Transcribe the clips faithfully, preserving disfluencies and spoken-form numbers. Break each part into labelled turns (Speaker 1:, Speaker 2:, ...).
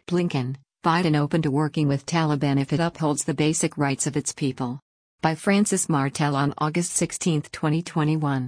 Speaker 1: Blinken, Biden open to working with Taliban if it upholds the basic rights of its people. By Francis Martel on August sixteenth, twenty twenty-one.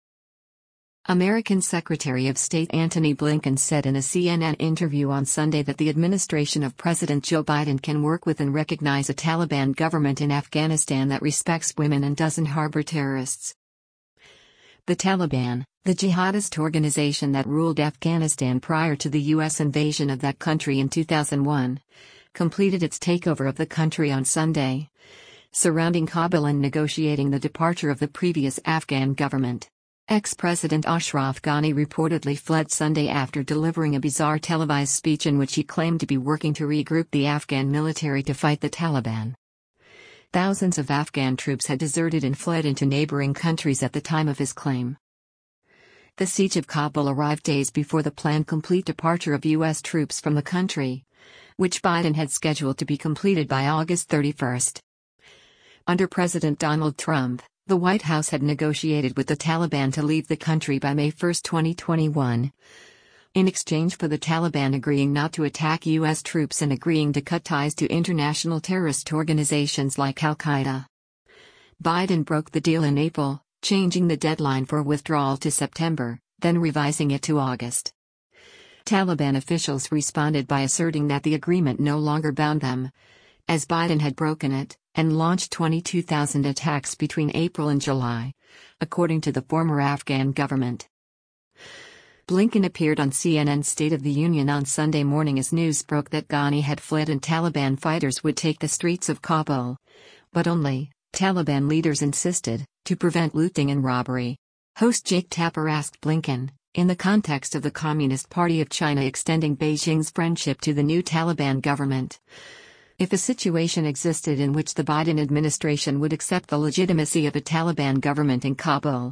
Speaker 1: American Secretary of State Antony Blinken said in a C N N interview on Sunday that the administration of President Joe Biden can work with and recognize a Taliban government in Afghanistan that respects women and doesn't harbor terrorists. The Taliban, the jihadist organization that ruled Afghanistan prior to the U S invasion of that country in two thousand one, completed its takeover of the country on Sunday, surrounding Kabul and negotiating the departure of the previous Afghan government. Ex-President Ashraf Ghani reportedly fled Sunday after delivering a bizarre televised speech in which he claimed to be working to regroup the Afghan military to fight the Taliban. Thousands of Afghan troops had deserted and fled into neighboring countries at the time of his claim. The siege of Kabul arrived days before the planned complete departure of U S troops from the country, which Biden had scheduled to be completed by August thirty-first. Under President Donald Trump, the White House had negotiated with the Taliban to leave the country by May first, twenty twenty-one, in exchange for the Taliban agreeing not to attack U S troops and agreeing to cut ties to international terrorist organizations like Al-Qaeda. Biden broke the deal in April, changing the deadline for withdrawal to September, then revising it to August. Taliban officials responded by asserting that the agreement no longer bound them, as Biden had broken it, and launched twenty-two thousand attacks between April and July, according to the former Afghan government. Blinken appeared on C N N's State of the Union on Sunday morning as news broke that Ghani had fled and Taliban fighters would take the streets of Kabul. But only, Taliban leaders insisted, to prevent looting and robbery. Host Jake Tapper asked Blinken, in the context of the Communist Party of China extending Beijing's friendship to the new Taliban government, if a situation existed in which the Biden administration would accept the legitimacy of a Taliban government in Kabul.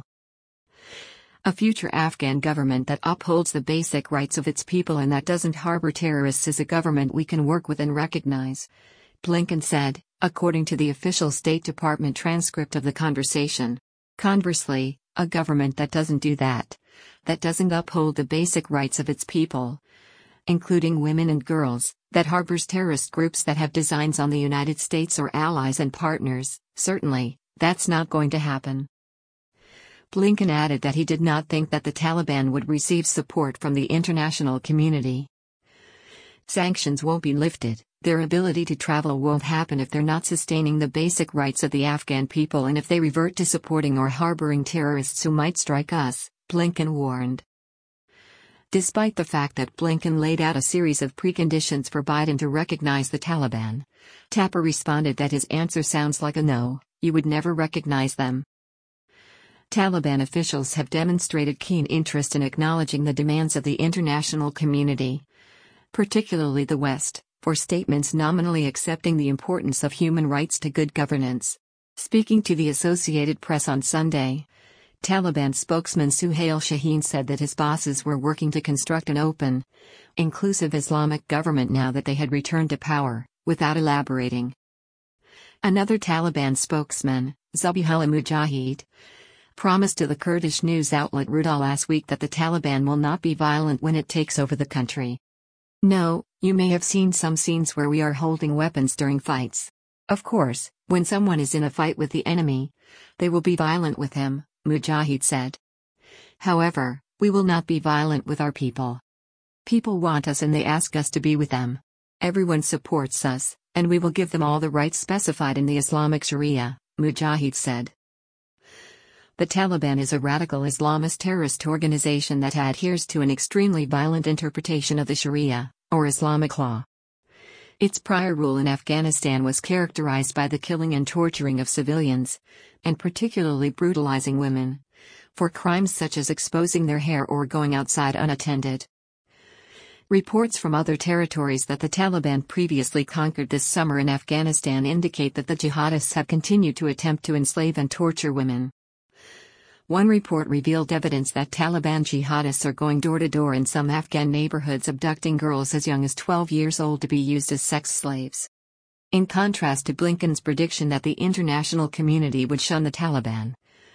Speaker 1: A future Afghan government that upholds the basic rights of its people and that doesn't harbor terrorists is a government we can work with and recognize, Blinken said, according to the official State Department transcript of the conversation. Conversely, a government that doesn't do that, that doesn't uphold the basic rights of its people, including women and girls, that harbors terrorist groups that have designs on the United States or allies and partners, certainly, that's not going to happen. Blinken added that he did not think that the Taliban would receive support from the international community. Sanctions won't be lifted, their ability to travel won't happen if they're not sustaining the basic rights of the Afghan people and if they revert to supporting or harboring terrorists who might strike us, Blinken warned. Despite the fact that Blinken laid out a series of preconditions for Biden to recognize the Taliban, Tapper responded that his answer sounds like a no, you would never recognize them. Taliban officials have demonstrated keen interest in acknowledging the demands of the international community, particularly the West, for statements nominally accepting the importance of human rights to good governance. Speaking to the Associated Press on Sunday, Taliban spokesman Suhail Shaheen said that his bosses were working to construct an open, inclusive Islamic government now that they had returned to power, without elaborating. Another Taliban spokesman, Zabihullah Mujahid, promised to the Kurdish news outlet Rudaw last week that the Taliban will not be violent when it takes over the country. No, you may have seen some scenes where we are holding weapons during fights. Of course, when someone is in a fight with the enemy, they will be violent with him, Mujahid said. However, we will not be violent with our people. People want us and they ask us to be with them. Everyone supports us, and we will give them all the rights specified in the Islamic Sharia, Mujahid said. The Taliban is a radical Islamist terrorist organization that adheres to an extremely violent interpretation of the Sharia, or Islamic law. Its prior rule in Afghanistan was characterized by the killing and torturing of civilians, and particularly brutalizing women, for crimes such as exposing their hair or going outside unattended. Reports from other territories that the Taliban previously conquered this summer in Afghanistan indicate that the jihadists have continued to attempt to enslave and torture women. One report revealed evidence that Taliban jihadists are going door to door in some Afghan neighborhoods abducting girls as young as twelve years old to be used as sex slaves. In contrast to Blinken's prediction that the international community would shun the Taliban,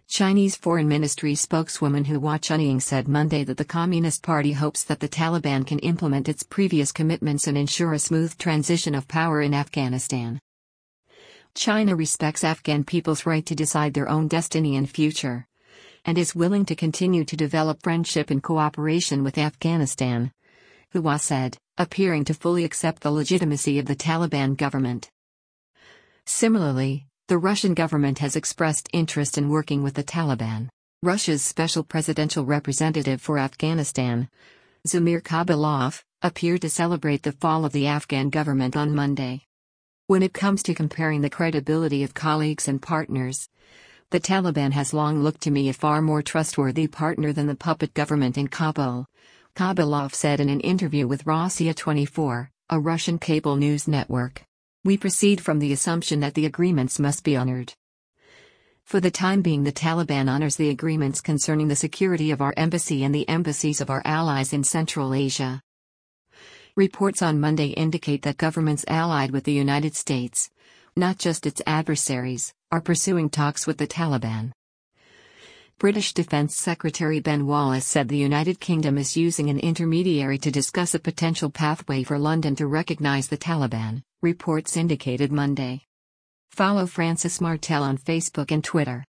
Speaker 1: Chinese Foreign Ministry spokeswoman Hua Chunying said Monday that the Communist Party hopes that the Taliban can implement its previous commitments and ensure a smooth transition of power in Afghanistan. China respects Afghan people's right to decide their own destiny and future, and is willing to continue to develop friendship and cooperation with Afghanistan, Hua said, appearing to fully accept the legitimacy of the Taliban government. Similarly, the Russian government has expressed interest in working with the Taliban. Russia's special presidential representative for Afghanistan, Zamir Kabulov, appeared to celebrate the fall of the Afghan government on Monday. When it comes to comparing the credibility of colleagues and partners, the Taliban has long looked to me a far more trustworthy partner than the puppet government in Kabul, Kabulov said in an interview with Rossiya twenty-four, a Russian cable news network. We proceed from the assumption that the agreements must be honored. For the time being, the Taliban honors the agreements concerning the security of our embassy and the embassies of our allies in Central Asia. Reports on Monday indicate that governments allied with the United States, not just its adversaries, are pursuing talks with the Taliban. British Defence Secretary Ben Wallace said the United Kingdom is using an intermediary to discuss a potential pathway for London to recognise the Taliban, reports indicated Monday. Follow Francis Martel on Facebook and Twitter.